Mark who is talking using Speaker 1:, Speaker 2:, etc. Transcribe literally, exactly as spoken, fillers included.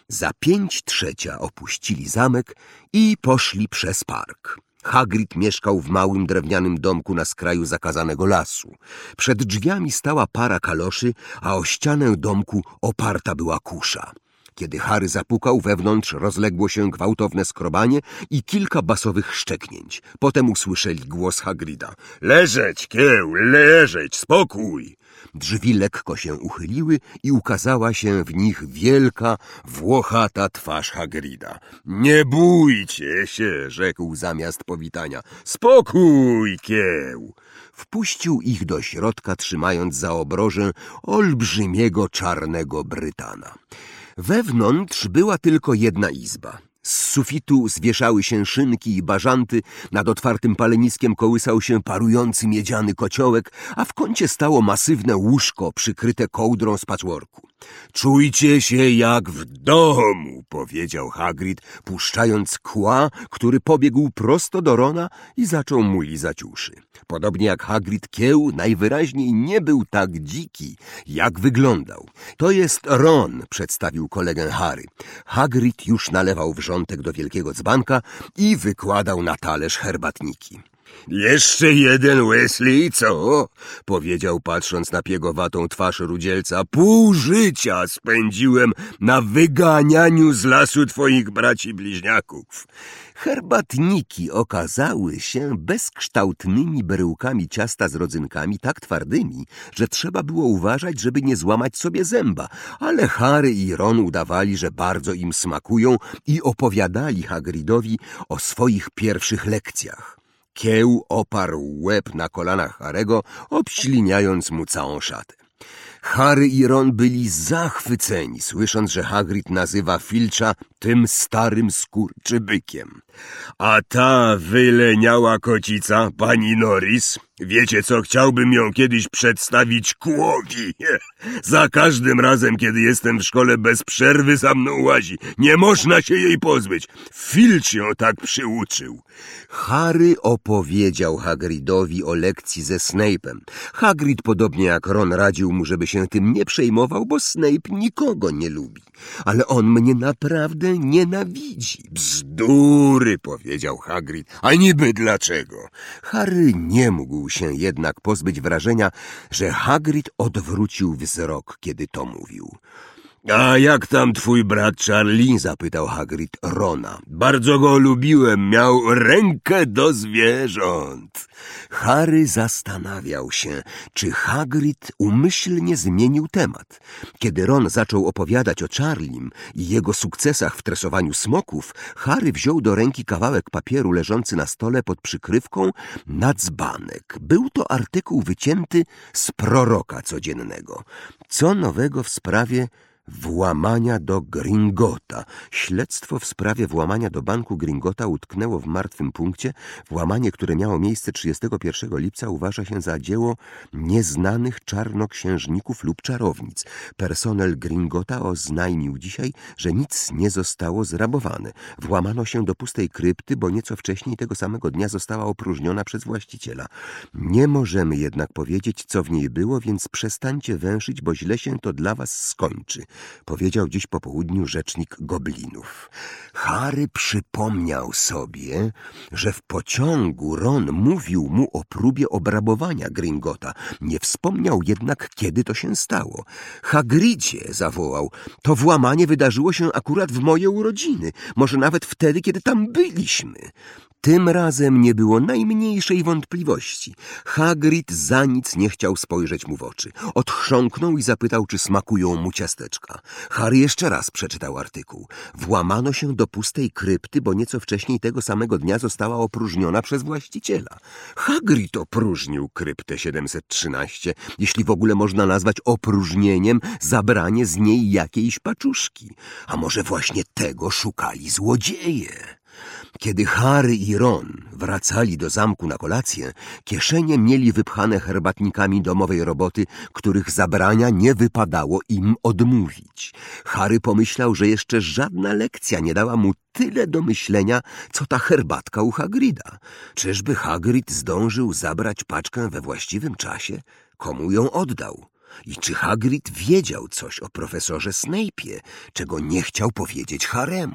Speaker 1: Za pięć trzecia opuścili zamek i poszli przez park. Hagrid mieszkał w małym drewnianym domku na skraju zakazanego lasu. Przed drzwiami stała para kaloszy, a o ścianę domku oparta była kusza. Kiedy Harry zapukał, wewnątrz rozległo się gwałtowne skrobanie i kilka basowych szczeknięć. Potem usłyszeli głos Hagrida. Leżeć, kieł, leżeć, spokój! Drzwi lekko się uchyliły i ukazała się w nich wielka, włochata twarz Hagrida. Nie bójcie się, rzekł zamiast powitania. Spokój, kieł! Wpuścił ich do środka, trzymając za obrożę olbrzymiego czarnego Brytana. Wewnątrz była tylko jedna izba. Z sufitu zwieszały się szynki i bażanty, nad otwartym paleniskiem kołysał się parujący miedziany kociołek, a w kącie stało masywne łóżko przykryte kołdrą z patchworku. Czujcie się jak w domu, powiedział Hagrid, puszczając kła, który pobiegł prosto do Rona i zaczął mu lizać uszy. Podobnie jak Hagrid, kieł najwyraźniej nie był tak dziki, jak wyglądał. To jest Ron, przedstawił kolegę Harry. Hagrid już nalewał wrzątek do wielkiego dzbanka i wykładał na talerz herbatniki. Jeszcze jeden, Weasley, co? Powiedział, patrząc na piegowatą twarz rudzielca. Pół życia spędziłem na wyganianiu z lasu twoich braci bliźniaków. Herbatniki okazały się bezkształtnymi bryłkami ciasta z rodzynkami tak twardymi, że trzeba było uważać, żeby nie złamać sobie zęba, ale Harry i Ron udawali, że bardzo im smakują i opowiadali Hagridowi o swoich pierwszych lekcjach. Kieł oparł łeb na kolanach Harry'ego, obśliniając mu całą szatę. Harry i Ron byli zachwyceni, słysząc, że Hagrid nazywa Filcha tym starym skurczybykiem. A ta wyleniała kocica, pani Norris, wiecie co, chciałbym ją kiedyś przedstawić kłowi. Za każdym razem, kiedy jestem w szkole, bez przerwy za mną łazi. Nie można się jej pozbyć. Filch ją tak przyuczył. Harry opowiedział Hagridowi o lekcji ze Snape'em. Hagrid, podobnie jak Ron, radził mu, żeby się tym nie przejmował, bo Snape nikogo nie lubi. Ale on mnie naprawdę nienawidzi. Bzdury, powiedział Hagrid. A niby dlaczego? Harry nie mógł się jednak pozbyć wrażenia, że Hagrid odwrócił wzrok, kiedy to mówił. A jak tam twój brat Charlie? Zapytał Hagrid Rona. Bardzo go lubiłem, miał rękę do zwierząt. Harry zastanawiał się, czy Hagrid umyślnie zmienił temat. Kiedy Ron zaczął opowiadać o Charlim i jego sukcesach w tresowaniu smoków, Harry wziął do ręki kawałek papieru leżący na stole pod przykrywką na dzbanek. Był to artykuł wycięty z Proroka Codziennego. Co nowego w sprawie włamania do Gringota. Śledztwo w sprawie włamania do banku Gringota utknęło w martwym punkcie. Włamanie, które miało miejsce trzydziestego pierwszego lipca, uważa się za dzieło nieznanych czarnoksiężników lub czarownic. Personel Gringota oznajmił dzisiaj, że nic nie zostało zrabowane. Włamano się do pustej krypty, bo nieco wcześniej tego samego dnia została opróżniona przez właściciela. Nie możemy jednak powiedzieć, co w niej było, więc przestańcie węszyć, bo źle się to dla was skończy, powiedział dziś po południu rzecznik goblinów. Harry przypomniał sobie, że w pociągu Ron mówił mu o próbie obrabowania Gringota. Nie wspomniał jednak, kiedy to się stało. Hagridzie, zawołał, to włamanie wydarzyło się akurat w moje urodziny. Może nawet wtedy, kiedy tam byliśmy. Tym razem nie było najmniejszej wątpliwości. Hagrid za nic nie chciał spojrzeć mu w oczy. Odchrząknął i zapytał, czy smakują mu ciasteczka. Harry jeszcze raz przeczytał artykuł. Włamano się do pustej krypty, bo nieco wcześniej tego samego dnia została opróżniona przez właściciela. Hagrid opróżnił kryptę siedemset trzynaście, jeśli w ogóle można nazwać opróżnieniem zabranie z niej jakiejś paczuszki. A może właśnie tego szukali złodzieje? Kiedy Harry i Ron wracali do zamku na kolację, kieszenie mieli wypchane herbatnikami domowej roboty, których zabrania nie wypadało im odmówić. Harry pomyślał, że jeszcze żadna lekcja nie dała mu tyle do myślenia, co ta herbatka u Hagrida. Czyżby Hagrid zdążył zabrać paczkę we właściwym czasie? Komu ją oddał? I czy Hagrid wiedział coś o profesorze Snape'ie, czego nie chciał powiedzieć Haremu?